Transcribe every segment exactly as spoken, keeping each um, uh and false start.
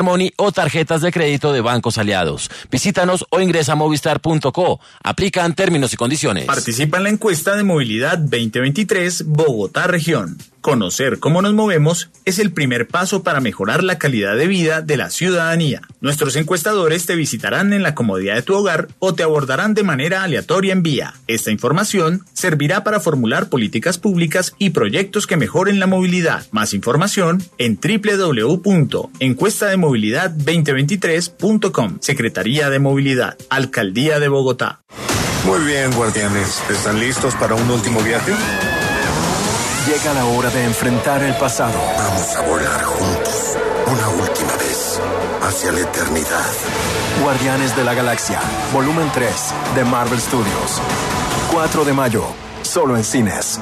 Money o tarjetas de crédito de bancos aliados. Visítanos o ingresa a movistar punto co. Aplican términos y condiciones. Participa en la encuesta de movilidad veinte veintitrés Bogotá Región. Conocer cómo nos movemos es el primer paso para mejorar la calidad de vida de la ciudadanía. Nuestros encuestadores te visitarán en la comodidad de tu hogar o te abordarán de manera aleatoria en vía. Esta información servirá para formular políticas públicas y proyectos que mejoren la movilidad. Más información en doble u doble u doble u punto encuesta de movilidad veinte veintitrés punto com. Secretaría de Movilidad, Alcaldía de Bogotá. Muy bien, guardianes. ¿Están listos para un último viaje? Llega la hora de enfrentar el pasado. Vamos a volar juntos, una última vez, hacia la eternidad. Guardianes de la Galaxia, volumen tres, de Marvel Studios. cuatro de mayo, solo en cines.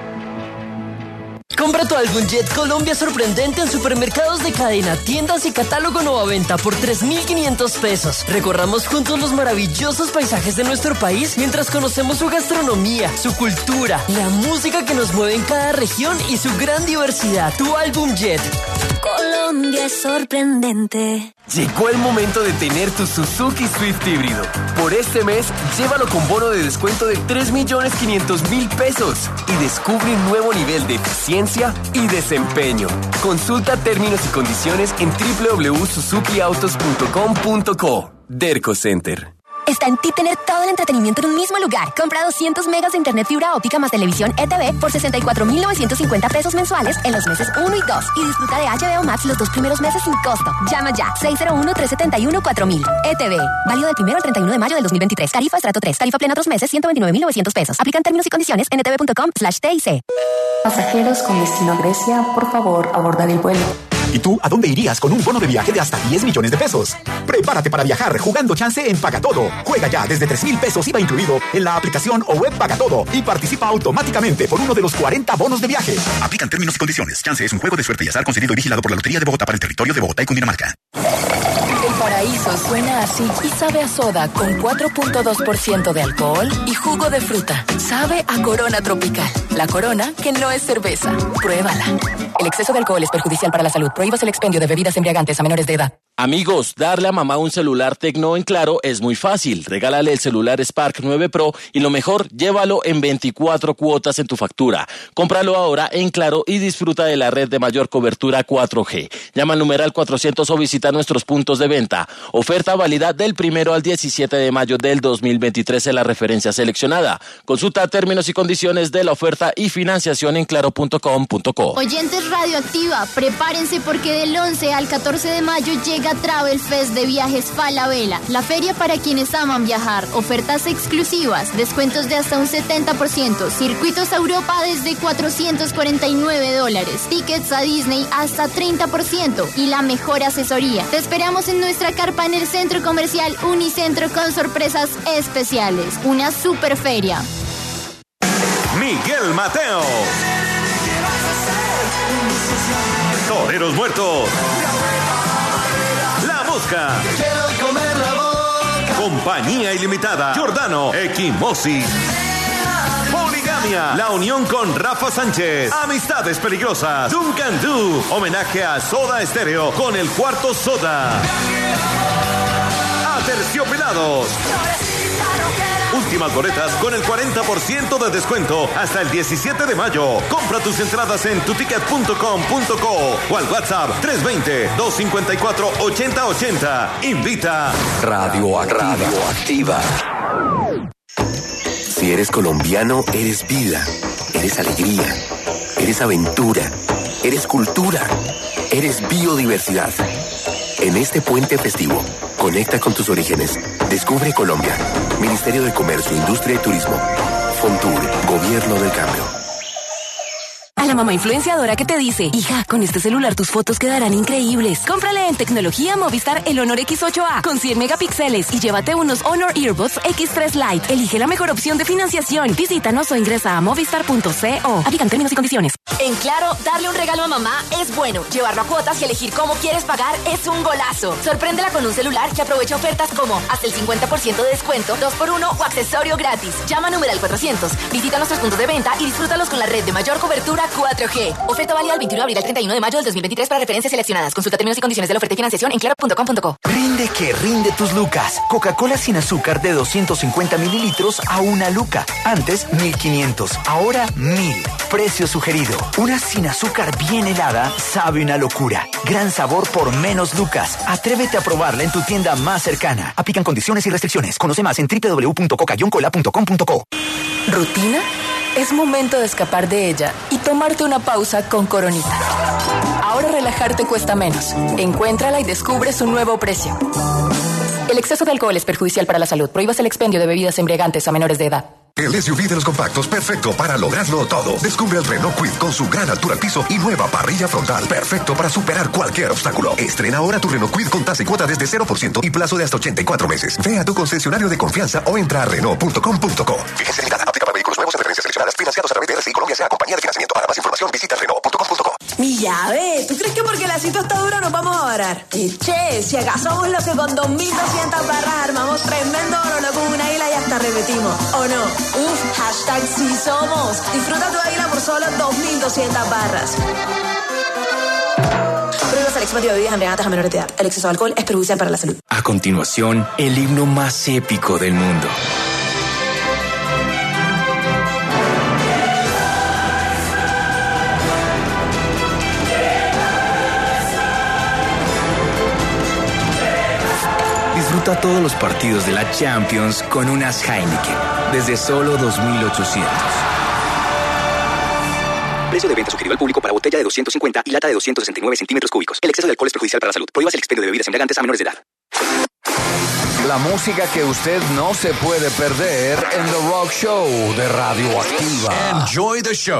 Compra tu álbum Jet Colombia sorprendente en supermercados de cadena, tiendas y catálogo Novaventa por tres mil quinientos pesos. Recorramos juntos los maravillosos paisajes de nuestro país mientras conocemos su gastronomía, su cultura, la música que nos mueve en cada región y su gran diversidad. Tu álbum Jet. Colombia es sorprendente. Llegó el momento de tener tu Suzuki Swift híbrido. Por este mes, llévalo con bono de descuento de tres millones quinientos mil pesos y descubre un nuevo nivel de eficiencia y desempeño. Consulta términos y condiciones en doble u doble u doble u punto suzuki autos punto com punto co. Derco Center. Está en ti tener todo el entretenimiento en un mismo lugar. Compra doscientos megas de internet fibra óptica más televisión E T V por sesenta y cuatro mil novecientos cincuenta pesos mensuales en los meses uno y dos. Y disfruta de H B O Max los dos primeros meses sin costo. Llama ya. seis cero uno, tres siete uno, cuatro mil. E T V. Válido del primero al treinta y uno de mayo del dos mil veintitrés. Tarifa estrato tres. Tarifa plena otros meses, ciento veintinueve mil novecientos pesos. Aplican términos y condiciones en e t v punto com slash t i c. Pasajeros con destino a Grecia, por favor, abordar el vuelo. ¿Y tú a dónde irías con un bono de viaje de hasta diez millones de pesos? Prepárate para viajar jugando chance en Pagatodo. Juega ya desde tres mil pesos I V A incluido en la aplicación o web Pagatodo y participa automáticamente por uno de los cuarenta bonos de viaje. Aplican términos y condiciones. Chance es un juego de suerte y azar concedido y vigilado por la Lotería de Bogotá para el territorio de Bogotá y Cundinamarca. El paraíso suena así y sabe a soda con cuatro punto dos por ciento de alcohol y jugo de fruta. Sabe a Corona Tropical. La Corona que no es cerveza. Pruébala. El exceso de alcohol es perjudicial para la salud. Prohíbas el expendio de bebidas embriagantes a menores de edad. Amigos, darle a mamá un celular Tecno en Claro es muy fácil. Regálale el celular Spark nueve Pro y lo mejor, llévalo en veinticuatro cuotas en tu factura. Cómpralo ahora en Claro y disfruta de la red de mayor cobertura cuatro G. Llama al numeral cuatrocientos o visita nuestros puntos de venta. Oferta válida del primero al diecisiete de mayo del dos mil veintitrés en la referencia seleccionada. Consulta términos y condiciones de la oferta y financiación en claro punto com punto co. Oyentes Radioactiva, prepárense porque del once al catorce de mayo llega Travel Fest de Viajes Falabella, la feria para quienes aman viajar, ofertas exclusivas, descuentos de hasta un setenta por ciento, circuitos a Europa desde cuatrocientos cuarenta y nueve dólares, tickets a Disney hasta treinta por ciento y la mejor asesoría. Te esperamos en nuestra carpa en el Centro Comercial Unicentro con sorpresas especiales. Una super feria. Miguel Mateo. Toreros Muertos. La Mosca. Compañía Ilimitada. Giordano. Equimosis. Poligamia. La unión con Rafa Sánchez. Amistades Peligrosas. Duncan Du. Homenaje a Soda Stereo con el cuarto Soda. Aterciopelados. Últimas boletas con el cuarenta por ciento de descuento hasta el diecisiete de mayo. Compra tus entradas en tu ticket punto com punto co o al WhatsApp tres dos cero, dos cinco cuatro, ocho cero ocho cero. Invita Radioactiva. Radioactiva. Si eres colombiano, eres vida, eres alegría, eres aventura, eres cultura, eres biodiversidad. En este puente festivo, conecta con tus orígenes. Descubre Colombia. Ministerio de Comercio, Industria y Turismo. Fontur, Gobierno del Cambio. A la mamá influenciadora que te dice, hija, con este celular tus fotos quedarán increíbles. Cómprale en Tecnología Movistar el Honor X ocho A con cien megapíxeles y llévate unos Honor Earbuds X tres Lite. Elige la mejor opción de financiación. Visítanos o ingresa a movistar punto co. Aplican términos y condiciones. En Claro, darle un regalo a mamá es bueno. Llevarlo a cuotas y elegir cómo quieres pagar es un golazo. Sorpréndela con un celular que aprovecha ofertas como hasta el cincuenta por ciento de descuento, dos por uno o accesorio gratis. Llama a numeral cuatrocientos. Visita nuestros puntos de venta y disfrútalos con la red de mayor cobertura cuatro G. Oferta válida del veintiuno de abril al treinta y uno de mayo del dos mil veintitrés para referencias seleccionadas. Consulta términos y condiciones de la oferta y financiación en claro punto com punto co. Rinde que rinde tus lucas. Coca-Cola sin azúcar de doscientos cincuenta mililitros a una luca. Antes mil quinientos, ahora mil. Precio sugerido. Una sin azúcar bien helada sabe una locura. Gran sabor por menos lucas. Atrévete a probarla en tu tienda más cercana. Aplican condiciones y restricciones. Conoce más en doble u doble u doble u punto coca cola punto com punto co. ¿Rutina? Es momento de escapar de ella y tomarte una pausa con Coronita. Ahora relajarte cuesta menos. Encuéntrala y descubre su nuevo precio. El exceso de alcohol es perjudicial para la salud. Prohíbas el expendio de bebidas embriagantes a menores de edad. El S U V de los compactos, perfecto para lograrlo todo. Descubre el Renault Kwid con su gran altura al piso y nueva parrilla frontal, perfecto para superar cualquier obstáculo. Estrena ahora tu Renault Kwid con tasa y cuota desde cero por ciento y plazo de hasta ochenta y cuatro meses. Ve a tu concesionario de confianza o entra a renault punto com punto co. Fíjense limitada, aplica para vehículos nuevos en referencias seleccionadas, financiados a través de R C I Colombia S A, compañía de financiamiento. Para más información visita renault punto com punto co. Mi llave, ¿tú crees que porque la cita está dura nos vamos a varar? Y che, si acaso somos los que con dos mil doscientas barras armamos tremendo oro con una isla y hasta repetimos, ¿o no? Uf, hashtag sí somos. Disfruta tu águila por solo dos mil doscientas barras. Prohíbas el expendio de bebidas embriagantes a menores de edad. El exceso de alcohol es perjudicial para la salud. A continuación, el himno más épico del mundo. Disfruta todos los partidos de la Champions con unas Heineken desde solo dos mil ochocientos. Precio de venta sugerido al público para botella de doscientos cincuenta y lata de doscientos sesenta y nueve centímetros cúbicos. El exceso de alcohol es perjudicial para la salud. Prohíbas el expendio de bebidas embriagantes a menores de edad. La música que usted no se puede perder en The Rock Show de Radioactiva. Enjoy the show.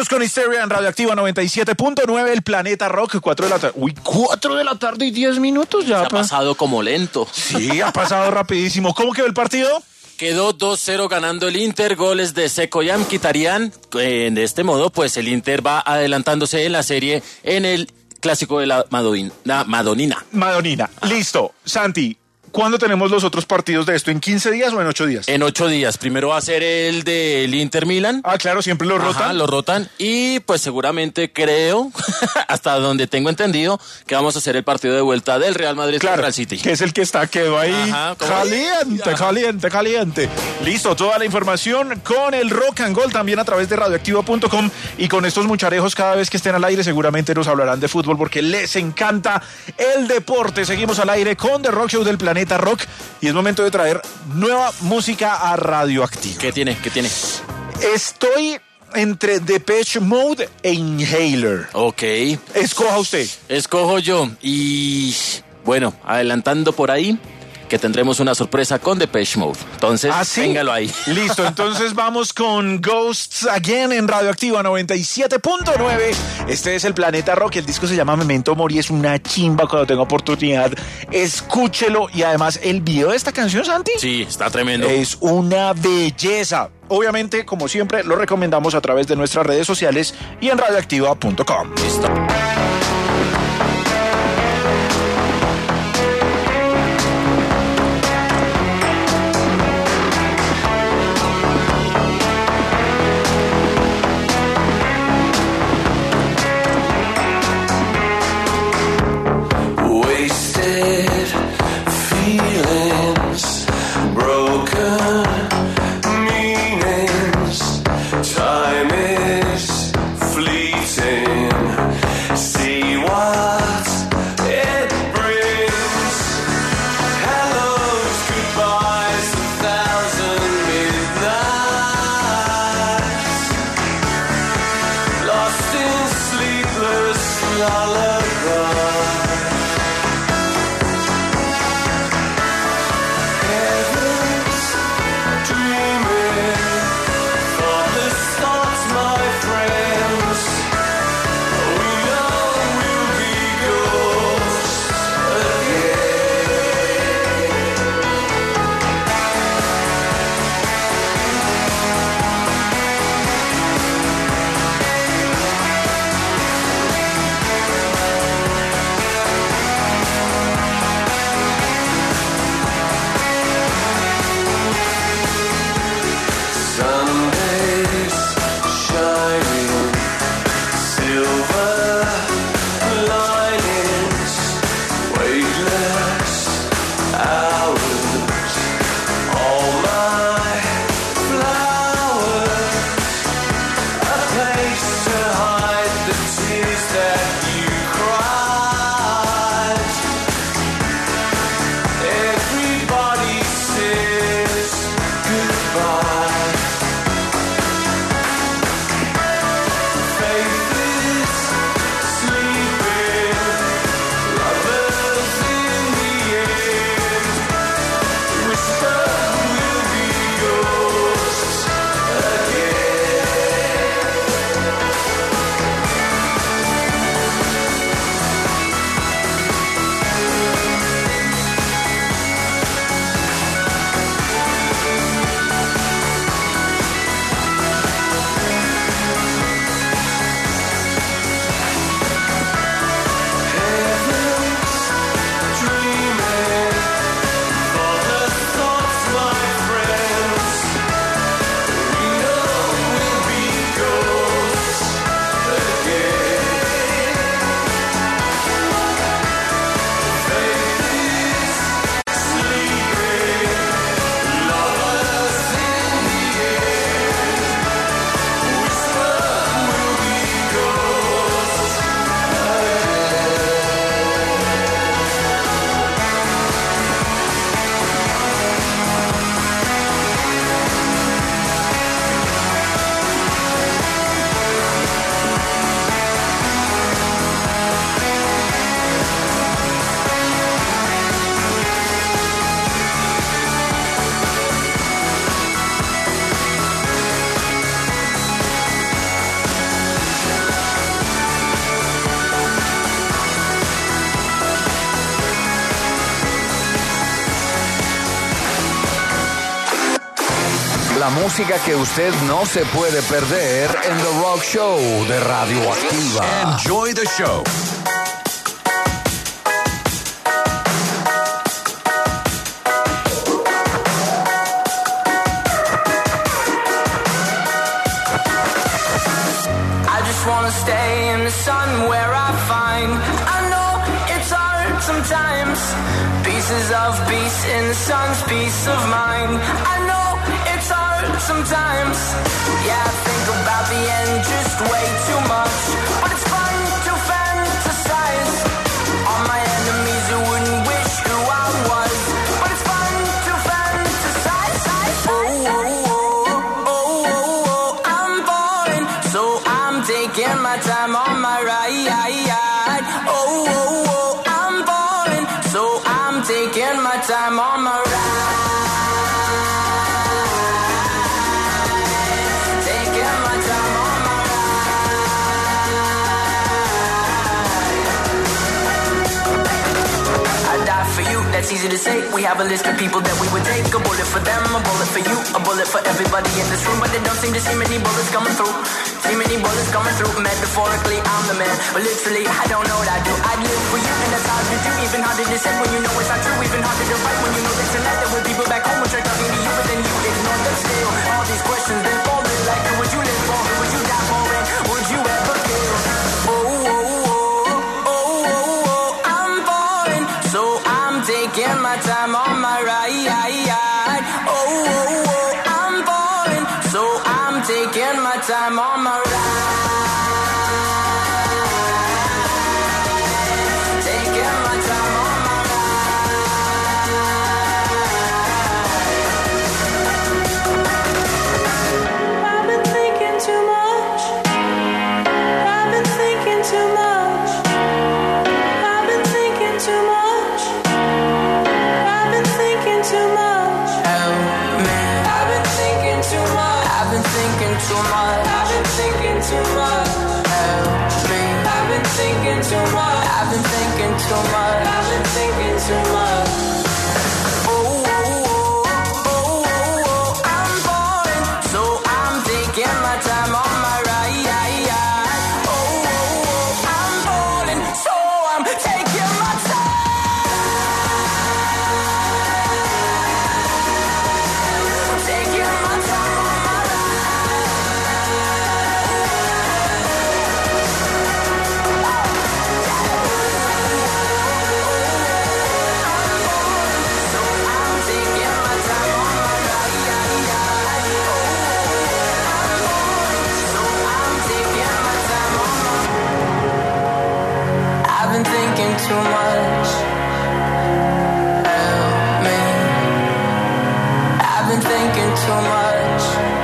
con Histeria en Radioactiva noventa y siete punto nueve, el Planeta Rock, cuatro de la tarde. Uy, cuatro de la tarde y diez minutos ya. Se ha pasado como lento. Sí, ha pasado rapidísimo. ¿Cómo quedó el partido? Quedó dos cero ganando el Inter, goles de Seco y Mkhitaryan. Eh, de este modo, pues el Inter va adelantándose en la serie en el clásico de la Madonina. Madonina. Madonina. Listo. Santi, ¿cuándo tenemos los otros partidos de esto? ¿En quince días o en ocho días? En ocho días. Primero va a ser el del Inter Milan. Ah, claro, siempre lo rotan. Ajá, lo rotan. Y pues seguramente creo, hasta donde tengo entendido, que vamos a hacer el partido de vuelta del Real Madrid claro, contra el City. Que es el que está, quedó ahí. Ajá, caliente, caliente, caliente. Listo, toda la información con el Rock and Gold también a través de radioactivo punto com, y con estos mucharejos cada vez que estén al aire seguramente nos hablarán de fútbol porque les encanta el deporte. Seguimos al aire con The Rock Show del Planeta Rock y es momento de traer nueva música a Radioactiva. ¿Qué tiene? ¿Qué tiene? Estoy entre Depeche Mode e Inhaler. Ok. Escoja usted. Escojo yo. Y bueno, adelantando por ahí, que tendremos una sorpresa con Depeche Mode. Entonces, ¿ah, sí? téngalo ahí. Listo, entonces vamos con Ghosts Again en Radioactiva noventa y siete punto nueve. Este es el Planeta Rock, el disco se llama Memento Mori, es una chimba. Cuando tenga oportunidad, escúchelo. Y además, el video de esta canción, Santi, sí, está tremendo. Es una belleza. Obviamente, como siempre, lo recomendamos a través de nuestras redes sociales y en radioactiva punto com. Listo. Time is fleeting. See La música que usted no se puede perder en The Rock Show de Radioactiva. Enjoy the show. I just wanna stay in the sun where I find I know it's hard sometimes. Pieces of peace in the sun's peace of mind. I know it's hard sometimes. Yeah, I think about the end just way too much. But it's fun to fantasize on my enemies who wouldn't wish who I was. But it's fun to fantasize. Oh, oh, oh, oh, oh, oh, I'm falling, so I'm taking my time on my ride. Oh, oh, oh, I'm falling, so I'm taking my time on my ride. That's easy to say. We have a list of people that we would take. A bullet for them, a bullet for you, a bullet for everybody in this room. But there don't seem to see many bullets coming through. See many bullets coming through. Metaphorically, I'm the man, but literally, I don't know what I do. I live for you, and that's hard to do. Even harder to say when you know it's not true. Even harder to write when you know that tonight there were people back home who tried talking to you, but then you ignore them still. All these questions then folded like, who would you live for? Who would you die for? And would you ever kill? Oh, oh, oh, oh, oh, oh, I'm falling, so I'm taking my time on my ride. Oh, oh, oh, I'm falling, so I'm taking my time on my ride. Taking my time on my ride. I've been thinking too much. I've been thinking too much. I've been thinking too much. I've been thinking too much. Help me. I've been thinking too much. I've been thinking too much. I've been thinking too much. Help me. I've been thinking too much. I've been thinking too much. I've been thinking too much. Oh, oh, oh, oh, oh, oh, I'm falling, so I'm taking my time on my ride. Oh, oh, oh, I'm falling, so I'm taking my time. Taking my time on my I've been thinking too much. Help me. I've been thinking too much.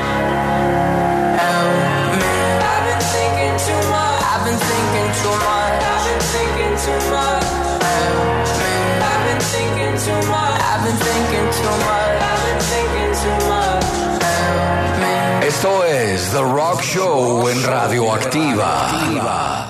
Help me. I've been thinking too much. I've been thinking too much. I've been thinking too much. Help me. I've been thinking too much. I've been thinking too much. I've been thinking too much. Help me. Esto es The Rock Show en Radioactiva.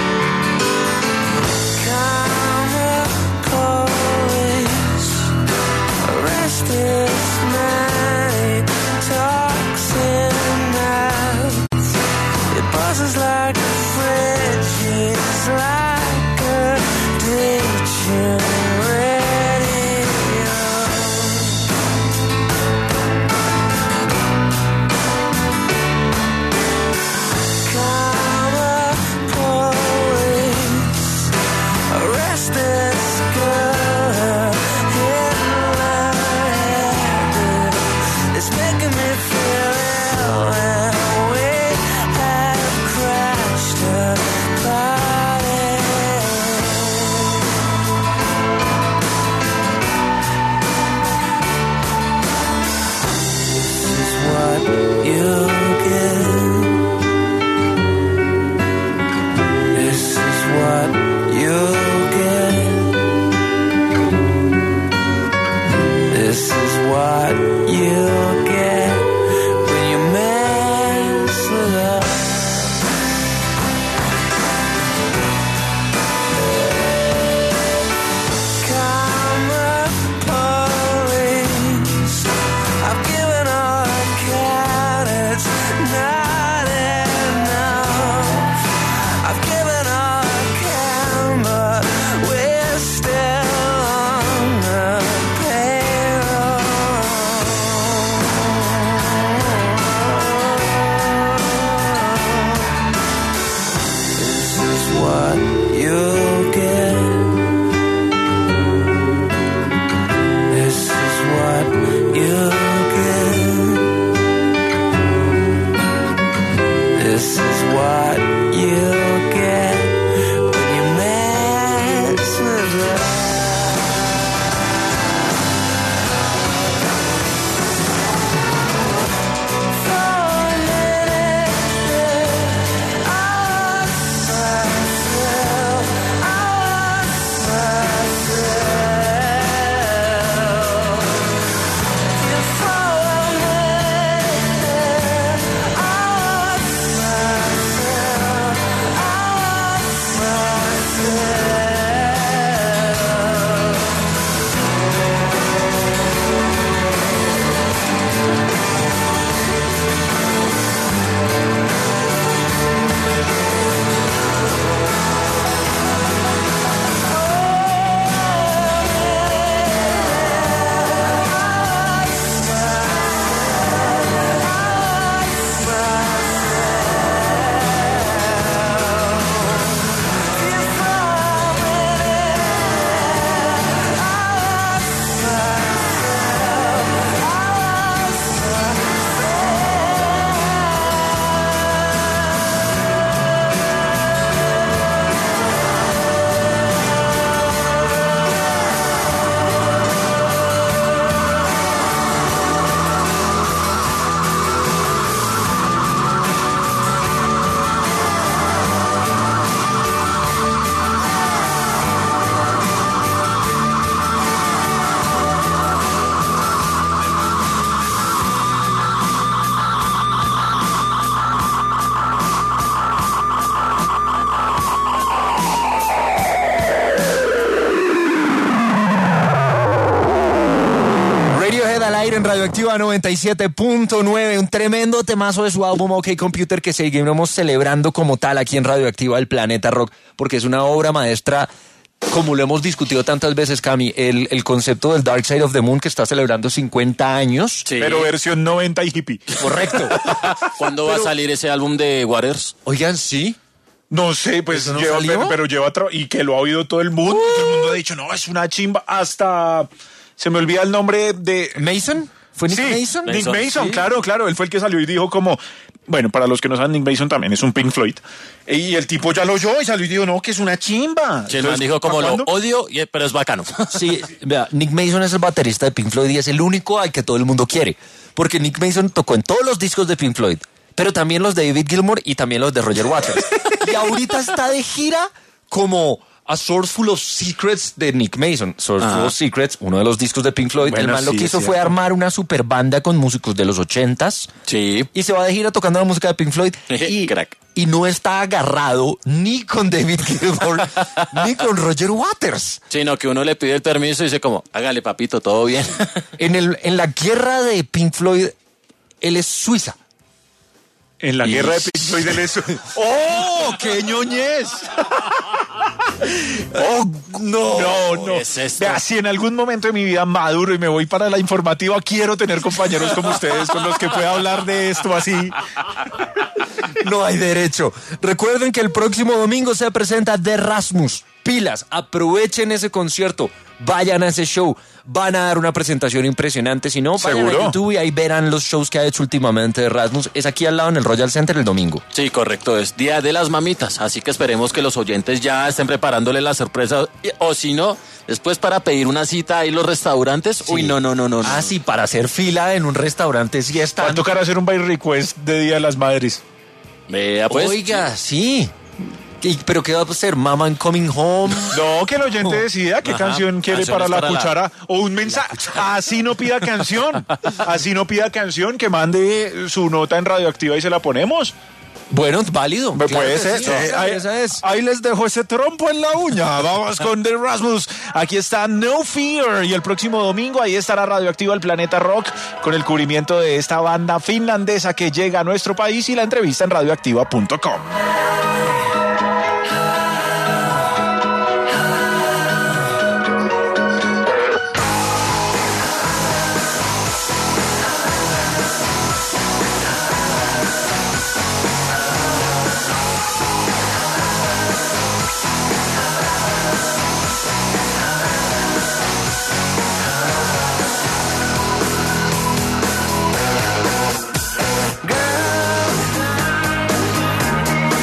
Chemicals what you get when you mess with love. En Radioactiva noventa y siete punto nueve, un tremendo temazo de su álbum OK Computer que seguiremos celebrando como tal aquí en Radioactiva el Planeta Rock, porque es una obra maestra, como lo hemos discutido tantas veces, Cami, el, el concepto del Dark Side of the Moon que está celebrando cincuenta años. Sí. Pero versión noventa y hippie. Correcto. ¿Cuándo Pero, va a salir ese álbum de Waters? Oigan, sí. No sé, pues no lleva, pero, pero lleva, y que lo ha oído todo el mundo, uh. todo el mundo ha dicho, no, es una chimba, hasta... Se me olvida el nombre de... ¿Mason? ¿Fue Nick sí, Mason? Nick Mason, Mason, sí. claro, claro. Él fue el que salió y dijo como... Bueno, para los que no saben, Nick Mason también es un Pink Floyd. Y el tipo ya lo oyó y salió y dijo, no, que es una chimba. Sí, Entonces, dijo como lo odio, pero es bacano. Sí, vea, Nick Mason es el baterista de Pink Floyd y es el único al que todo el mundo quiere. Porque Nick Mason tocó en todos los discos de Pink Floyd, pero también los de David Gilmour y también los de Roger Waters. Y ahorita está de gira como... A Source Full of Secrets de Nick Mason. Source ah. Full of Secrets, uno de los discos de Pink Floyd. Bueno, el man sí, lo que hizo fue armar una super banda con músicos de los ochentas. Sí. Y se va de gira tocando la música de Pink Floyd. y, Crack. y no está agarrado ni con David Gilmour ni con Roger Waters. Sino que uno le pide el permiso y dice como, hágale papito, todo bien. en, el, en la guerra de Pink Floyd, él es Suiza. En la y... guerra de Pink Floyd él es... ¡Oh, qué ñoñez! ¡Oh, no! No, no. Es esto? Vea, si en algún momento de mi vida maduro y me voy para la informativa, quiero tener compañeros como ustedes con los que pueda hablar de esto así. No hay derecho. Recuerden que el próximo domingo se presenta The Rasmus. Pilas, aprovechen ese concierto, vayan a ese show, van a dar una presentación impresionante. Si no, vayan ¿Seguro? a YouTube y ahí verán los shows que ha hecho últimamente de Rasmus. Es aquí al lado en el Royal Center el domingo. Sí, correcto, es Día de las Mamitas, así que esperemos que los oyentes ya estén preparándole la sorpresa, o si no, después para pedir una cita ahí en los restaurantes. Sí. Uy, no, no, no, no. Ah, no. sí, para hacer fila en un restaurante sí está. Va a tocar hacer un by request de Día de las Madres. Vea, pues. Oiga, sí. ¿Pero qué va a ser? ¿Mama I'm Coming Home? No, que el oyente oh. decida qué Ajá. canción quiere para la para cuchara la... o un mensaje. Así no pida canción. Así no pida canción, que mande su nota en Radioactiva y se la ponemos. Bueno, válido. Puede claro ser. Sí, eh, ahí, es. ahí les dejo ese trompo en la uña. Vamos con The Rasmus. Aquí está No Fear. Y el próximo domingo ahí estará Radioactiva el Planeta Rock con el cubrimiento de esta banda finlandesa que llega a nuestro país y la entrevista en radioactiva punto com. Girl,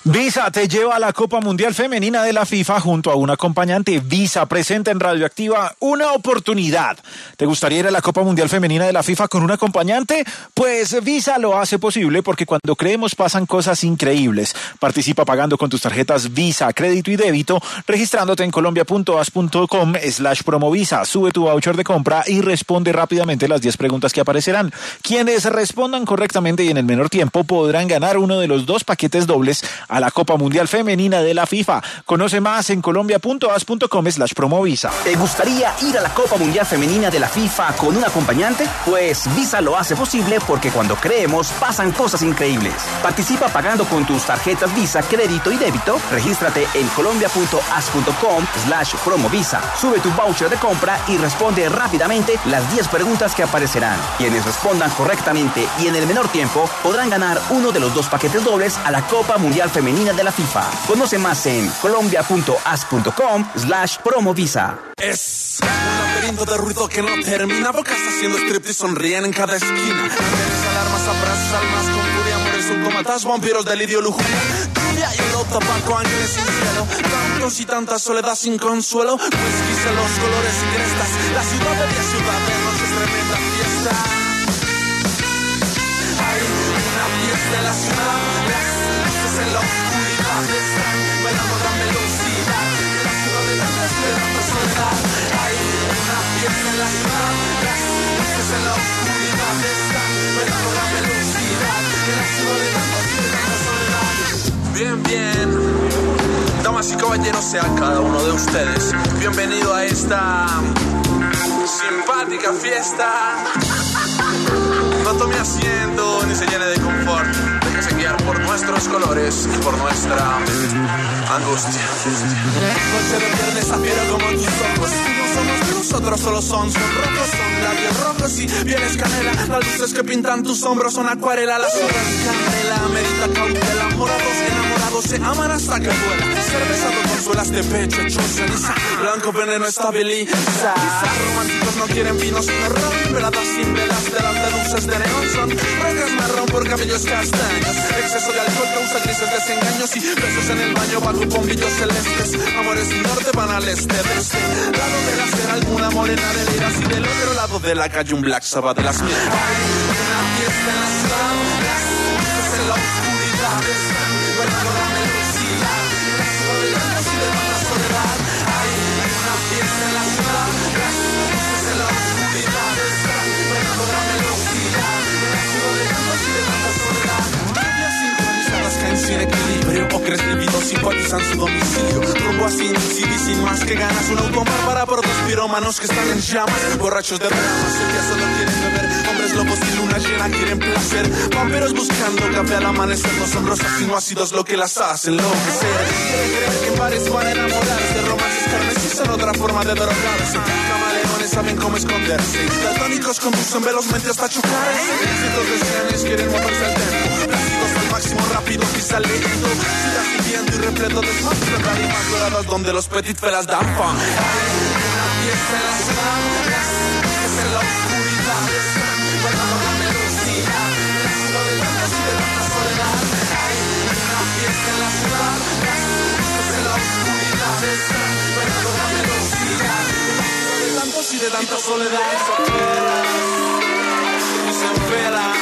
Visa te lleva a la Copa Mundial Femenina de la FIFA junto a un acompañante. Visa presenta en Radioactiva una oportunidad. ¿Te gustaría ir a la Copa Mundial Femenina de la FIFA con un acompañante? Pues Visa lo hace posible porque cuando creemos pasan cosas increíbles. Participa pagando con tus tarjetas Visa, crédito y débito, registrándote en colombia.as.com slash promovisa. Sube tu voucher de compra y responde rápidamente las diez preguntas que aparecerán. Quienes respondan correctamente y en el menor tiempo podrán ganar uno de los dos paquetes dobles a la Copa Mundial Femenina de la FIFA. Conoce más en colombia.as.com slash promovisa. ¿Te gustaría ir a la Copa Mundial Femenina de la FIFA con un acompañante? Pues Visa lo hace posible porque cuando creemos pasan cosas increíbles. Participa pagando con tus tarjetas Visa, crédito y débito. Regístrate en colombia.as.com slash promovisa. Sube tu voucher de compra y responde rápidamente las diez preguntas que aparecerán. Quienes respondan correctamente y en el menor tiempo podrán ganar uno de los dos paquetes dobles a la Copa Mundial Femenina de la FIFA. Conoce más en colombia.as.com slash promovisa. Es un laberinto de ruido que no termina. Bocas haciendo strip y sonríen en cada esquina. Ángeles, alarmas, abrazos, almas con furia, amores, subcomatas, vampiros, delirio, lujuria. Lluvia, hielo, tabaco, ángeles sin cielo. Tantos y tanta soledad sin consuelo. Whisky, celos, colores y crestas. La ciudad de día, ciudad de noche, es tremenda fiesta. Hay una fiesta en la ciudad. En la oscuridad están bailando a gran velocidad. En la ciudad de tanta soledad hay una fiesta en la ciudad. Las luces en la oscuridad están bailando a gran velocidad. En la ciudad de tanta soledad. Bien, bien. Damas y caballeros, sean cada uno de ustedes bienvenido a esta simpática fiesta. No tome asiento ni se llene de confort. Déjese guiar por nuestros colores y por nuestra angustia. Noche de viernes afiero como tus ojos. No somos de nosotros, solo son, son rojos, son labios rojos y pieles canela. Las luces que pintan tus hombros son acuarela. Las horas canela, medita cautela. Morados enamorados se aman hasta que duela. Cervezado con suelas de pecho hecho ceniza. Blanco veneno estabiliza. Románticos no quieren vino sino ron. Veladas sin velas de las deluces de neón son rojas marrón por cabellos castaños. Exceso de alcohol causa grises desengaños y besos en el baño bajo bombillos celestes. Amores del norte van al este de este lado de la acera alguna morena de liras y del otro lado de la calle un Black Sabbath de las mil. Hay una fiesta en la ciudad, las luces en la oscuridad están bailando la velocidad. La ciudad de la noche y de tanta soledad. Hay una fiesta en la ciudad, las luces en la oscuridad están bailando la velocidad. La ciudad de la noche y de tanta soledad. Sincronizadas caen sin equilibrio. Ocres lívidos simpatizan su domicilio. Rumbo así, sin sin más que ganas. Un automar para por dos pirómanos que están en llamas. Borrachos de ramas, el día solo quieren beber. Hombres lobos y luna llena quieren placer. Vampiros buscando café al amanecer. Los hombros aminoácidos lo que las hacen enloquecer. Quieren creer que en bares van a enamorarse. Romances carnes son otra forma de drogarse. Camaleones saben cómo esconderse. Daltónicos conducen velozmente hasta chocarse. Cientos de cianes quieren moverse al tempo. Plácidos al máximo rápido y saliendo. Ciudad viviendo y repleto de smog. Lágrimas doradas donde los petit felas dan fan. Hay una fiesta en la ciudad. Las luces en la oscuridad están bailando la velocidad. En la ciudad de tantas y de tanta soledad. Hay una fiesta en la ciudad. Las luces en la oscuridad están bailando la velocidad. En la ciudad de tantos y de tanta soledad. Dicen velas.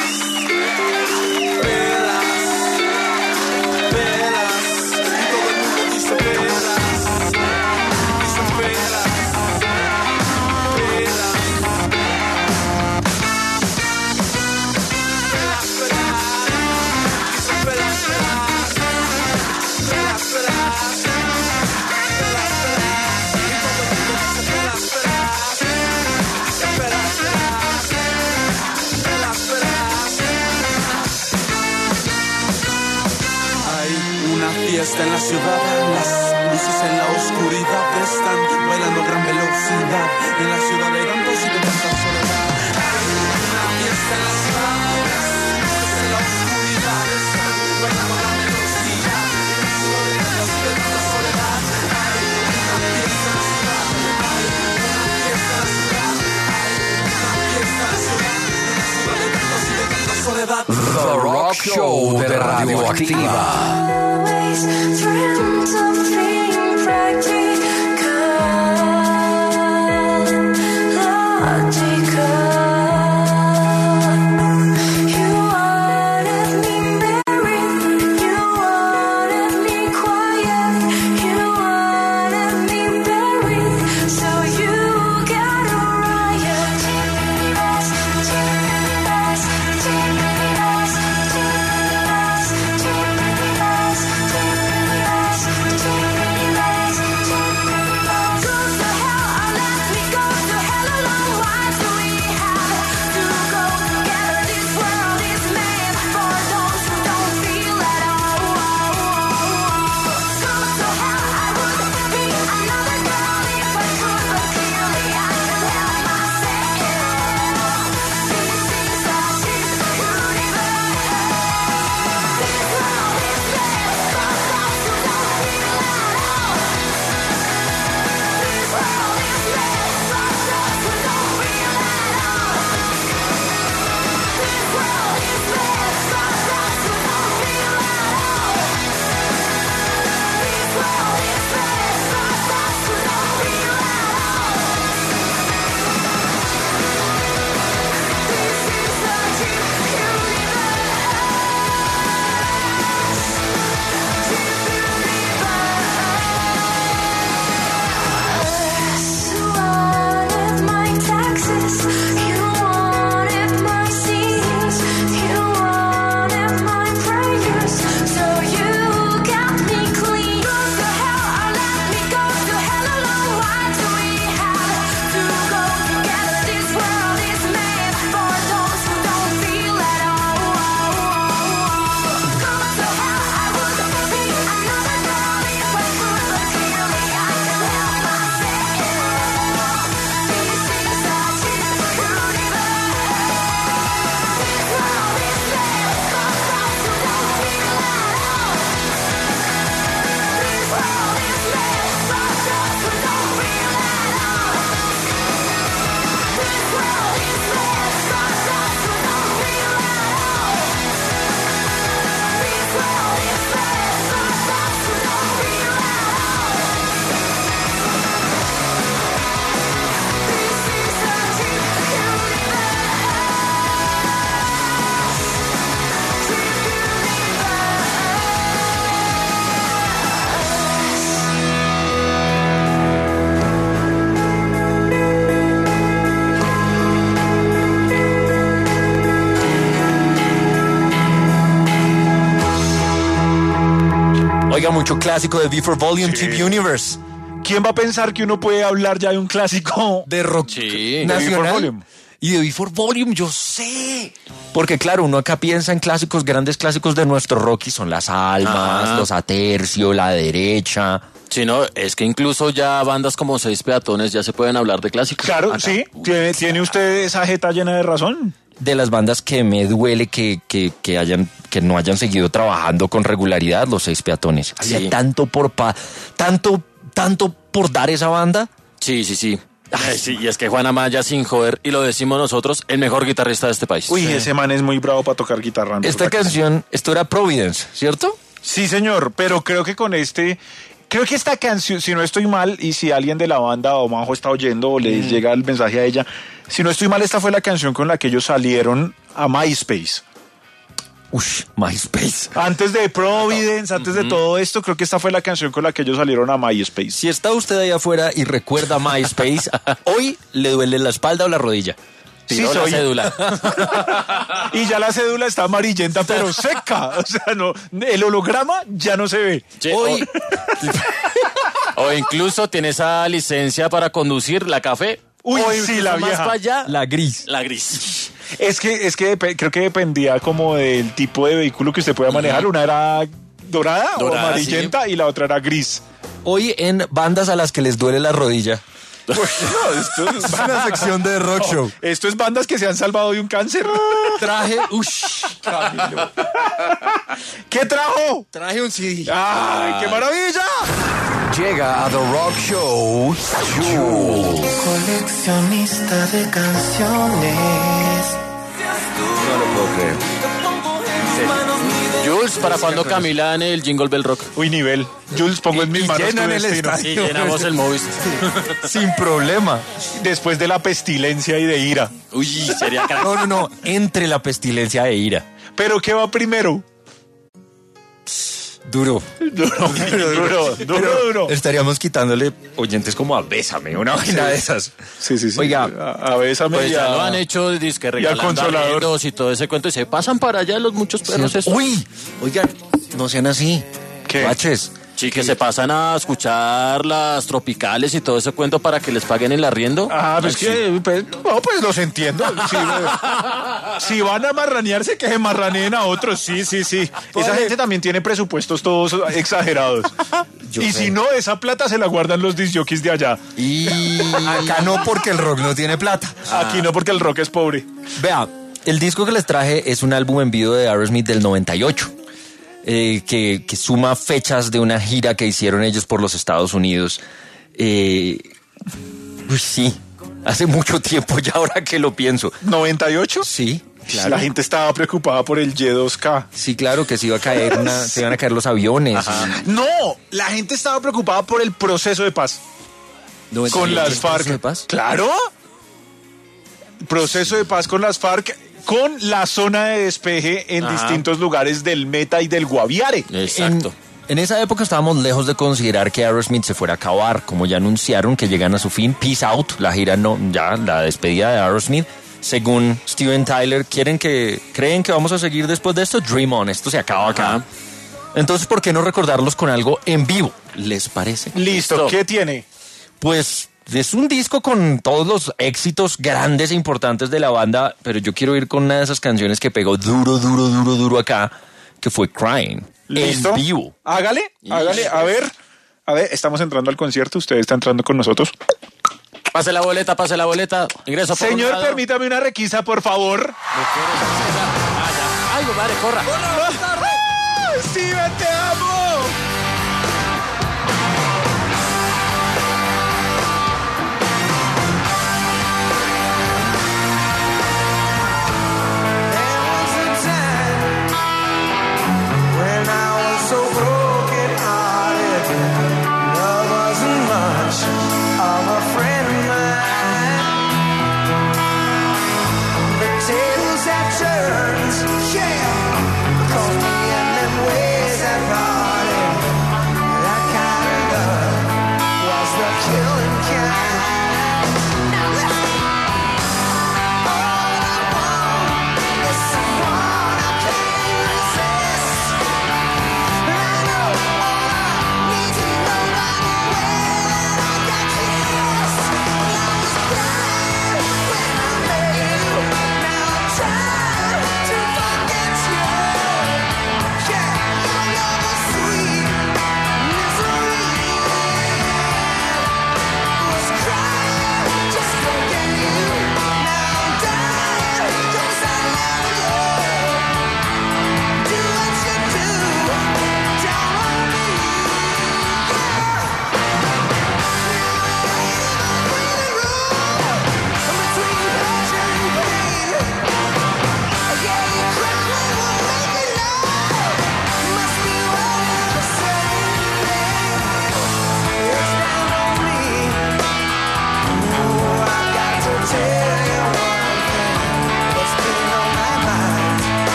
Fiesta en la ciudad, las luces en la oscuridad están bailando a gran velocidad en la ciudad de tantos y de tanta soledad. Hay una fiesta en la ciudad, las luces en la oscuridad están bailando a gran velocidad en la ciudad de tantos y de tanta soledad. Hay una fiesta en la ciudad, hay una fiesta en la ciudad, hay una fiesta en la ciudad en la ciudad de tantos y de tanta soledad. The Rock Show de Radioactiva. Oiga, mucho clásico de V for Volume, Sí. Cheap Universe. ¿Quién va a pensar que uno puede hablar ya de un clásico de rock sí, nacional? De V for Volume. Y de V for Volume, yo sé. Porque claro, uno acá piensa en clásicos, grandes clásicos de nuestro rock y son Las Almas, Ah. Los Atercio, La Derecha. Sí, no, es que incluso ya bandas como Seis Peatones ya se pueden hablar de clásicos. Claro, Acá. sí. ¿Tiene, tiene usted esa jeta llena de razón? De las bandas que me duele que, que, que, hayan, que no hayan seguido trabajando con regularidad, Los Seis Peatones. Sí. Había tanto por pa, tanto, tanto por dar esa banda. Sí, sí, sí. Ay, sí, y es que Juan Amaya, sin joder, y lo decimos nosotros, el mejor guitarrista de este país. Uy, Sí. ese man es muy bravo para tocar guitarra. ¿no? Esta canción, esto era Providence, ¿cierto? Sí, señor, pero creo que con este... Creo que esta canción, si no estoy mal, y si alguien de la banda o Majo está oyendo o le Mm. llega el mensaje a ella, si no estoy mal, esta fue la canción con la que ellos salieron a MySpace. Ush, MySpace. Antes de Providence, antes de todo esto, creo que esta fue la canción con la que ellos salieron a MySpace. Si está usted ahí afuera y recuerda MySpace, hoy le duele la espalda o la rodilla. Sí, Tiró la soy. cédula. Y ya la cédula está amarillenta, pero seca. O sea, no, el holograma ya no se ve. Che, Hoy... o, o incluso tiene esa licencia para conducir la café. Uy, o sí, la más vieja. para allá, La gris. la gris. Es que, es que dep- creo que dependía como del tipo de vehículo que usted pueda manejar. Una era dorada, Dorada, o amarillenta y la otra era gris. Hoy en bandas a las que les duele la rodilla. Pues, no, esto es, Es una sección de rock show. esto es bandas que se han salvado de un cáncer. Traje, ush, Camilo. ¿Qué trajo? Traje un C D. ¡Ay, qué maravilla! Llega a The Rock Show, Jewel. Coleccionista de canciones. No lo puedo creer. Jules, ¿para cuando Camila en el Jingle Bell Rock? Uy, nivel. Jules, pongo en mis manos tu llenan el destino. estadio. Y llenamos el Movistar. Sin problema. Después de la pestilencia y de ira. Uy, sería crack. No, no, no. Entre la pestilencia e ira. ¿Pero qué va primero? Duro. Duro, duro, duro, duro. Estaríamos quitándole oyentes como a Bésame, una vaina de esas. Sí, sí, sí. Oiga, a, a Bésame Pues ya ya lo han hecho, disque regalando Consolador. arriendos y todo ese cuento. Y se pasan para allá los muchos perros. Sí. estos. Uy, oigan, no sean así. ¿Qué? Baches. Sí, que se pasan a escuchar las tropicales y todo ese cuento para que les paguen el arriendo. Ah, pues Ay, que, pues, no, pues los entiendo. Sí, si van a marranearse, que se marraneen a otros. Sí, sí, sí. Esa gente también tiene presupuestos todos exagerados. Yo y sé. si no, esa plata se la guardan los disjockeys de allá. Y acá no, porque el rock no tiene plata. Aquí no, porque el rock es pobre. Vea, el disco que les traje es un álbum en vivo de Aerosmith del noventa y ocho. Eh, que, que suma fechas de una gira que hicieron ellos por los Estados Unidos. Eh, uy, sí, hace mucho tiempo ya, ahora que lo pienso. ¿noventa y ocho? Sí, claro. La gente estaba preocupada por el Y dos K. Sí, claro, que se iba a caer una, se iban a caer los aviones. Ajá. No, la gente estaba preocupada por el proceso de paz. noventa y ocho, Con las ¿proceso FARC. de paz? Claro. Proceso de paz con las FARC, con la zona de despeje en Ajá. distintos lugares del Meta y del Guaviare. Exacto. En, en esa época estábamos lejos de considerar que Aerosmith se fuera a acabar, como ya anunciaron que llegan a su fin. Peace out, la gira no, ya la despedida de Aerosmith. Según Steven Tyler, quieren que creen que vamos a seguir después de esto. Dream on, esto se acaba acá. Ajá. Entonces, ¿por qué no recordarlos con algo en vivo? ¿Les parece? Listo, ¿qué tiene? Pues es un disco con todos los éxitos grandes e importantes de la banda, pero yo quiero ir con una de esas canciones que pegó duro, duro, duro, duro acá, que fue Crying. ¿Listo? En vivo. Hágale, hágale, a ver. A ver, estamos entrando al concierto, usted está entrando con nosotros. Pase la boleta, pase la boleta. Ingreso por Señor, un lado. permítame una requisa, por favor. Ay, madre, corra. ¡Steven, te amo! Tables have turned, yeah.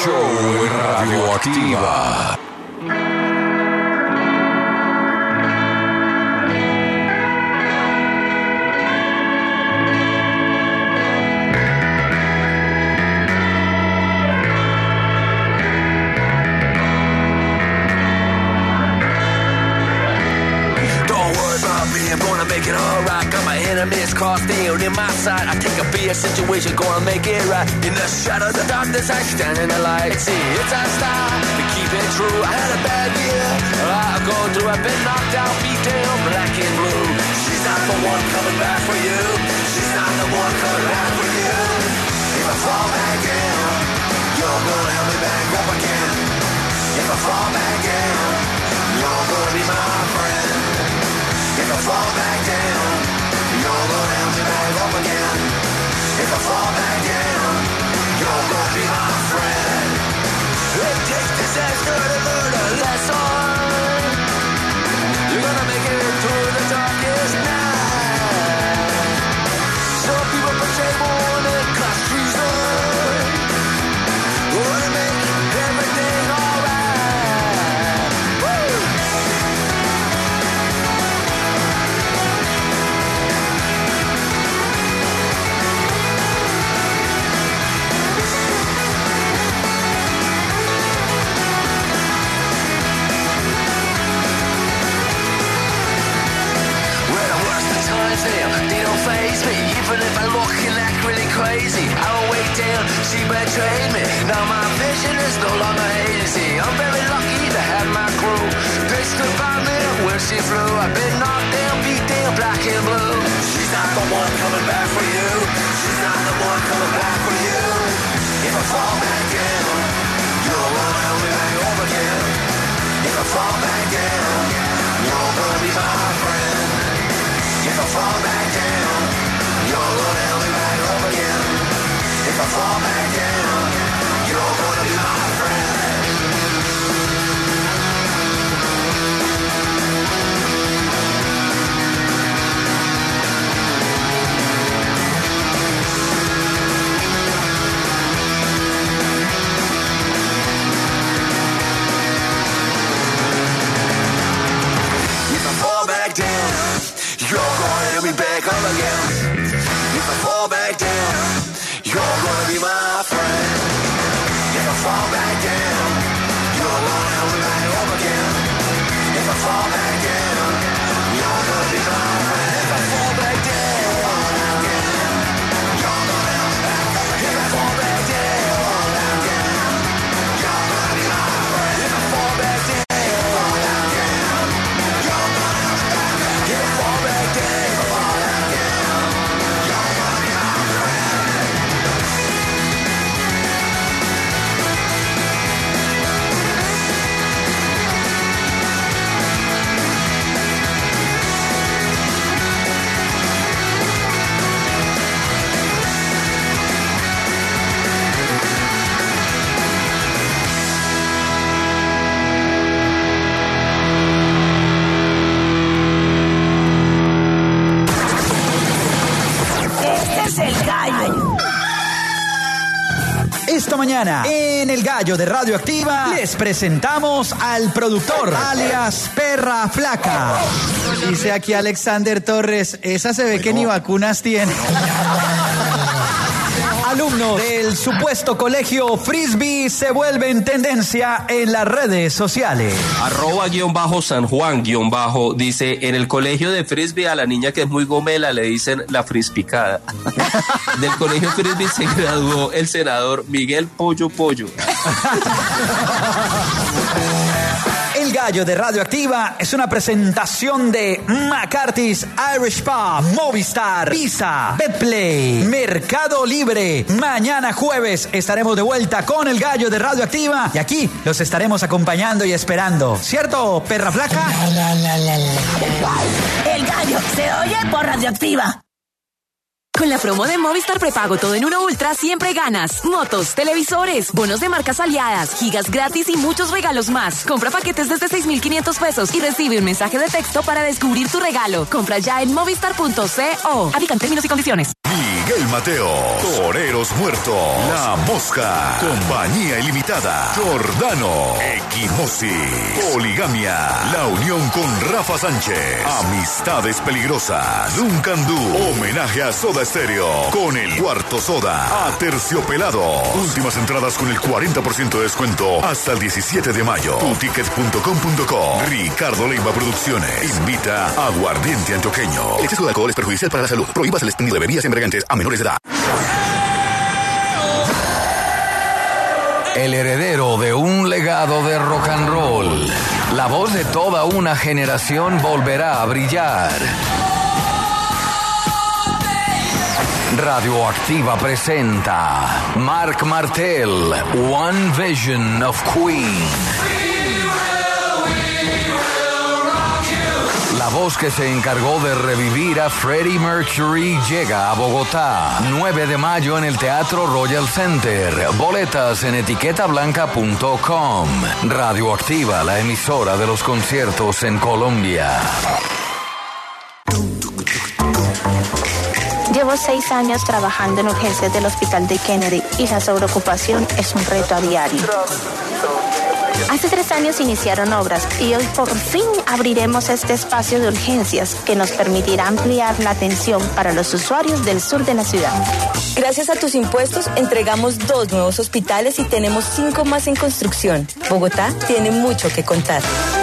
Show en Radioactiva. Make it alright, got my enemies crossed down in my sight. I take a beer situation, gonna make it right. In the shadow, the darkness, I stand in the light. See, it's our style, to keep it true. I had a bad year, I've gone through. I've been knocked out, beat down, black and blue. She's not the one coming back for you. She's not the one coming back for you. If I fall back down, you're gonna help me back up again. If I fall back down, you're gonna be my friend. If I fall back down, you're gonna help me back up again. If I fall back down, you're gonna be my friend. It takes disaster to learn a lesson. You're gonna make it through the darkest night. Some people portray more than class treason. Gonna make everything alright. Woo! They don't faze me, even if I look and act really crazy. I will wait till she betrayed me. Now my vision is no longer hazy. I'm very lucky to have my crew. They stood by me when she flew. I've been knocked down, beat down, black and blue. She's not the one coming back for you. She's not the one coming back for you. If I fall back down, you're gonna help me back up again. If I fall back down, you're gonna be my friend. If I fall back down, you're gonna help me back up again. If I fall back down, you're gonna be my friend. If I fall back down, you're gonna help me back up again. If I fall back down, you're gonna be my friend. If I fall back down, you're gonna help me back up again. If I fall back down, you're gonna be my friend. If I fall back down, you're gonna help me back up again. If I fall back down, you're gonna be my friend. If I fall back down, you're gonna help me back up again. If I fall back down, you're gonna be my friend. Este es el gallo. Esta mañana, en el Gallo de Radioactiva, les presentamos al productor, alias Perra Flaca. Dice aquí Alexander Torres, esa se ve que ni vacunas tiene. Alumnos del supuesto colegio Frisbee se vuelven tendencia en las redes sociales. Arroba guión bajo San Juan guión bajo dice, en el colegio de Frisbee a la niña que es muy gomela le dicen la frispicada. Del colegio Frisbee se graduó el senador Miguel Pollo Pollo. El Gallo de Radioactiva es una presentación de McCarthy's Irish Pub, Movistar, Visa, Betplay, Mercado Libre. Mañana jueves estaremos de vuelta con el Gallo de Radioactiva y aquí los estaremos acompañando y esperando. ¿Cierto, Perra Flaca? La, la, la, la. El Gallo se oye por Radioactiva. Con la promo de Movistar Prepago Todo en Uno Ultra siempre ganas. Motos, televisores, bonos de marcas aliadas, gigas gratis y muchos regalos más. Compra paquetes desde seis mil quinientos pesos y recibe un mensaje de texto para descubrir tu regalo. Compra ya en movistar punto co. Aplican términos y condiciones. Miguel Mateo, Toreros Muertos, La Mosca, Compañía Ilimitada, Jordano, Equimosis, Poligamia, La Unión con Rafa Sánchez, Amistades Peligrosas, Duncan Du, homenaje a Soda Stereo, con el Cuarto Soda, Aterciopelado. Últimas entradas con el cuarenta por ciento de descuento hasta el diecisiete de mayo. tu ticket punto com punto co. Ricardo Leiva Producciones invita a Aguardiente Antioqueño. El exceso de alcohol es perjudicial para la salud. Prohíbas el expendio de bebidas embriagantes a menores de edad. El heredero de un legado de rock and roll. La voz de toda una generación volverá a brillar. Radioactiva presenta Marc Martel, One Vision of Queen. La voz que se encargó de revivir a Freddie Mercury llega a Bogotá. nueve de mayo en el Teatro Royal Center. Boletas en etiqueta blanca punto com. Radioactiva, la emisora de los conciertos en Colombia. Llevo seis años trabajando en urgencias del Hospital de Kennedy y la sobreocupación es un reto a diario. Hace tres años iniciaron obras y hoy por fin abriremos este espacio de urgencias que nos permitirá ampliar la atención para los usuarios del sur de la ciudad. Gracias a tus impuestos entregamos dos nuevos hospitales y tenemos cinco más en construcción. Bogotá tiene mucho que contar.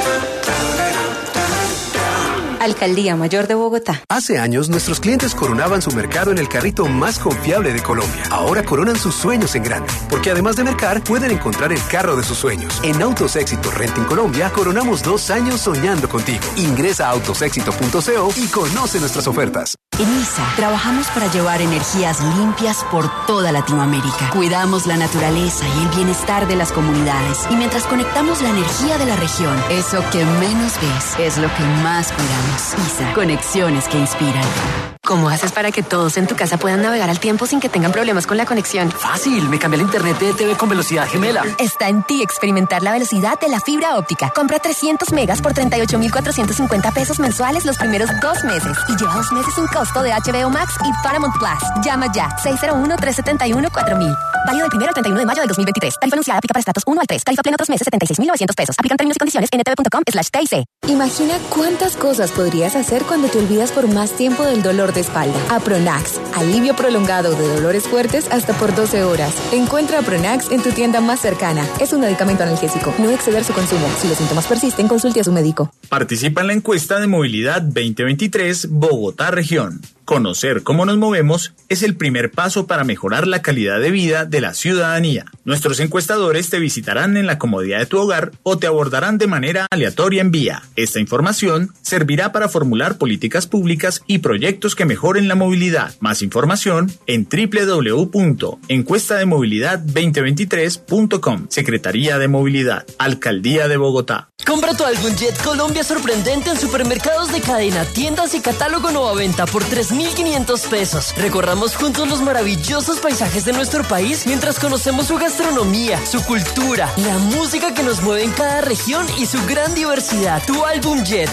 Alcaldía Mayor de Bogotá. Hace años, nuestros clientes coronaban su mercado en el carrito más confiable de Colombia. Ahora coronan sus sueños en grande, porque además de mercar, pueden encontrar el carro de sus sueños. En Autos Éxito Renting Colombia, coronamos dos años soñando contigo. Ingresa a autos éxito punto co y conoce nuestras ofertas. En I S A, trabajamos para llevar energías limpias por toda Latinoamérica. Cuidamos la naturaleza y el bienestar de las comunidades. Y mientras conectamos la energía de la región, eso que menos ves es lo que más cuidamos. I S A, conexiones que inspiran. ¿Cómo haces para que todos en tu casa puedan navegar al tiempo sin que tengan problemas con la conexión? Fácil, me cambié el internet de T V con velocidad gemela. Está en ti experimentar la velocidad de la fibra óptica. Compra trescientos megas por treinta y ocho mil cuatrocientos cincuenta pesos mensuales los primeros dos meses y lleva dos meses sin costo de H B O Max y Paramount Plus. Llama ya, seis cero uno, tres siete uno, cuatro mil. Válido del primero al treinta y uno de mayo del dos mil veintitrés. Tarifa anunciada aplica para estratos uno al tres. Tarifa plena dos meses, setenta y seis mil novecientos pesos. Aplican términos y condiciones en etv punto com slash T I C. Imagina cuántas cosas podrías hacer cuando te olvidas por más tiempo del dolor de espalda. Apronax, alivio prolongado de dolores fuertes hasta por doce horas. Encuentra Apronax en tu tienda más cercana. Es un medicamento analgésico. No exceder su consumo. Si los síntomas persisten, consulte a su médico. Participa en la encuesta de movilidad veinte veintitrés Bogotá Región. Conocer cómo nos movemos es el primer paso para mejorar la calidad de vida de la ciudadanía. Nuestros encuestadores te visitarán en la comodidad de tu hogar o te abordarán de manera aleatoria en vía. Esta información servirá para formular políticas públicas y proyectos que mejoren la movilidad. Más información en doble u doble u doble u punto encuesta de movilidad veinte veintitrés punto com. Secretaría de Movilidad, Alcaldía de Bogotá. Compra tu álbum Jet Colombia sorprendente en supermercados de cadena, tiendas y catálogo Nueva Venta por tres mil quinientos pesos. Recorramos juntos los maravillosos paisajes de nuestro país mientras conocemos su gastronomía, su cultura, la música que nos mueve en cada región y su gran diversidad. Tu álbum Jet.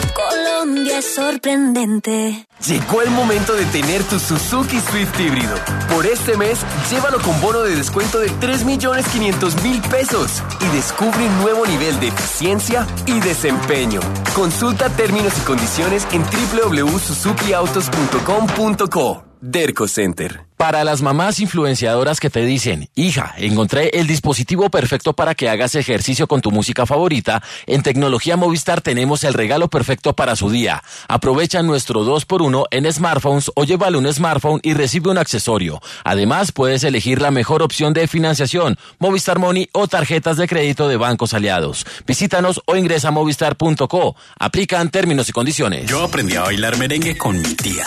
Colombia es sorprendente. Llegó el momento de tener tu Suzuki Swift híbrido. Por este mes, llévalo con bono de descuento de tres millones quinientos mil pesos y descubre un nuevo nivel de eficiencia y desempeño. Consulta términos y condiciones en doble u doble u doble u punto suzuki autos punto com punto co. Derco Center. Para las mamás influenciadoras que te dicen, hija, encontré el dispositivo perfecto para que hagas ejercicio con tu música favorita, en Tecnología Movistar tenemos el regalo perfecto para su día. Aprovecha nuestro dos por uno en smartphones o llévale un smartphone y recibe un accesorio. Además, puedes elegir la mejor opción de financiación, Movistar Money o tarjetas de crédito de bancos aliados. Visítanos o ingresa a movistar punto co. Aplican términos y condiciones. Yo aprendí a bailar merengue con mi tía.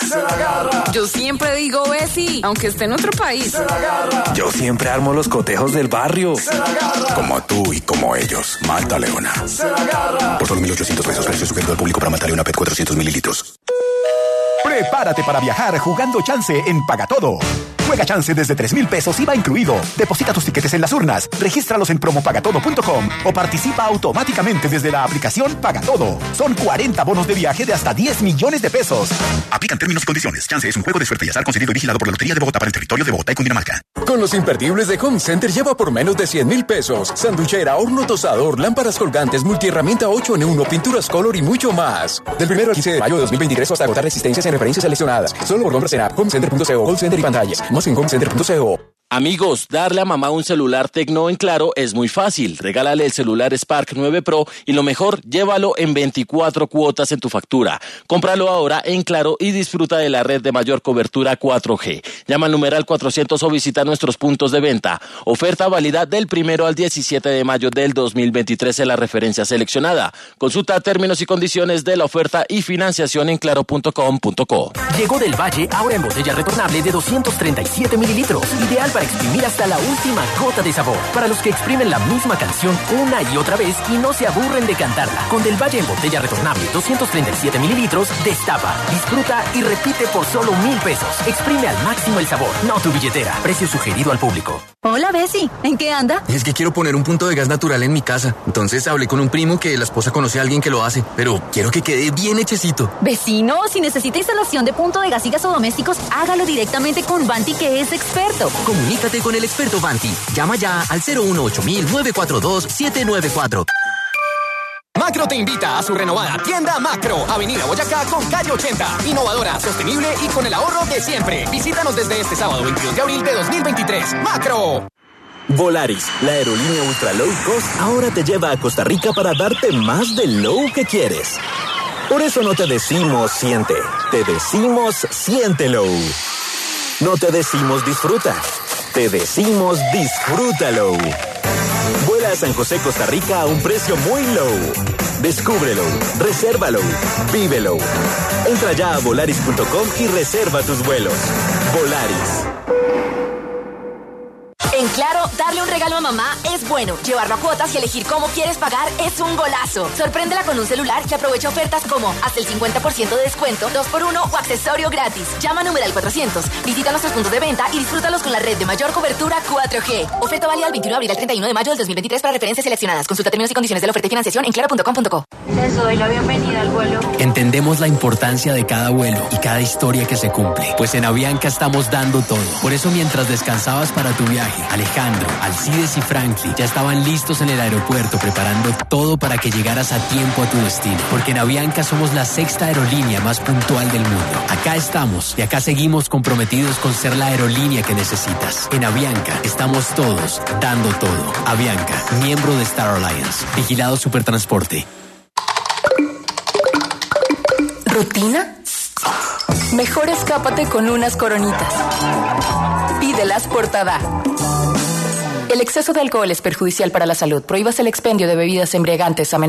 Yo siempre digo Bessie, aunque esté en otro país. Yo siempre armo los cotejos del barrio. Como tú y como ellos. Malta Leona. Por solo mil ochocientos pesos, precio sujeto al público para Malta Leona P E T cuatrocientos mililitros. Prepárate para viajar jugando chance en Pagatodo. Juega chance desde tres mil pesos I V A incluido. Deposita tus tiquetes en las urnas, regístralos en promo pagatodo punto com o participa automáticamente desde la aplicación Pagatodo. Son cuarenta bonos de viaje de hasta diez millones de pesos. Aplican términos y condiciones. Chance es un juego de suerte y azar concedido y vigilado por la Lotería de Bogotá para el territorio de Bogotá y Cundinamarca. Con los imperdibles de Home Center lleva por menos de cien mil pesos. Sanduchera, horno tostador, lámparas colgantes, multiherramienta ocho en uno, pinturas color y mucho más. Del primero al quince de mayo de dos mil veintitrés hasta agotar resistencias en referencias seleccionadas. Solo por compras en app, homecenter punto co, call center y pantallas. Más en homecenter punto co. Amigos, darle a mamá un celular Tecno en Claro es muy fácil. Regálale el celular Spark nueve Pro y lo mejor, llévalo en veinticuatro cuotas en tu factura. Cómpralo ahora en Claro y disfruta de la red de mayor cobertura cuatro G. Llama al numeral cuatrocientos o visita nuestros puntos de venta. Oferta válida del primero al diecisiete de mayo del dos mil veintitrés en la referencia seleccionada. Consulta términos y condiciones de la oferta y financiación en claro punto com punto co. Llegó del Valle ahora en botella retornable de doscientos treinta y siete mililitros. Ideal para exprimir hasta la última gota de sabor. Para los que exprimen la misma canción una y otra vez y no se aburren de cantarla. Con Del Valle en botella retornable doscientos treinta y siete mililitros, destapa, disfruta y repite por solo mil pesos. Exprime al máximo el sabor, no tu billetera. Precio sugerido al público. Hola, Bessie. ¿En qué anda? Es que quiero poner un punto de gas natural en mi casa. Entonces hablé con un primo que la esposa conoce a alguien que lo hace. Pero quiero que quede bien hechecito. Vecino, si necesita instalación de punto de gas y gasodomésticos, hágalo directamente con Vanti, que es experto. Comunícate con el experto Vanti. Llama ya al cero uno ocho mil nueve cuatro dos siete nueve cuatro. Macro te invita a su renovada tienda Macro, Avenida Boyacá con calle ochenta. Innovadora, sostenible y con el ahorro de siempre. Visítanos desde este sábado veintidós de abril de dos mil veintitrés. ¡Macro! Volaris, la aerolínea ultra low cost, ahora te lleva a Costa Rica para darte más del low que quieres. Por eso no te decimos siente, te decimos siéntelo. No te decimos disfruta, te decimos disfrútalo. Vuela a San José, Costa Rica a un precio muy low. Descúbrelo, resérvalo, vívelo. Entra ya a volaris punto com y reserva tus vuelos. Volaris. En Claro, darle un regalo a mamá es bueno. Llevarlo a cuotas y elegir cómo quieres pagar es un golazo. Sorpréndela con un celular que aprovecha ofertas como hasta el cincuenta por ciento de descuento, dos por uno o accesorio gratis. Llama a numeral cuatrocientos, visita nuestros puntos de venta y disfrútalos con la red de mayor cobertura cuatro G. Oferta válida del veintiuno de abril al treinta y uno de mayo del dos mil veintitrés para referencias seleccionadas. Consulta términos y condiciones de la oferta y financiación en claro punto com punto co. Les doy la bienvenida al vuelo. Entendemos la importancia de cada vuelo y cada historia que se cumple, pues en Avianca estamos dando todo. Por eso, mientras descansabas para tu viaje, Alejandro, Alcides y Franklin ya estaban listos en el aeropuerto preparando todo para que llegaras a tiempo a tu destino. Porque en Avianca somos la sexta aerolínea más puntual del mundo. Acá estamos y acá seguimos comprometidos con ser la aerolínea que necesitas. En Avianca estamos todos dando todo. Avianca, miembro de Star Alliance. Vigilado Supertransporte. ¿Rutina? Mejor escápate con unas coronitas. Pídelas por Tada. El exceso de alcohol es perjudicial para la salud. Prohíbas el expendio de bebidas embriagantes a menores.